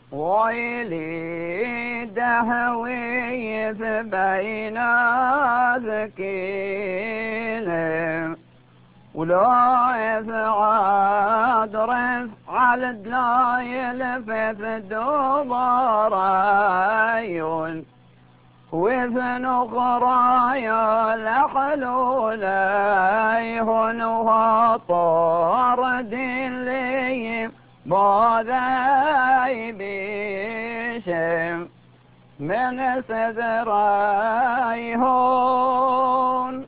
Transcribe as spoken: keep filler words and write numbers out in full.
ويلي دهوي بين ذكينه ولا يفعاد رفع الدلايل في دبرايون وفن أخرايا لحلوليهن وطار دين لي بوذي بيشم من سدرايهن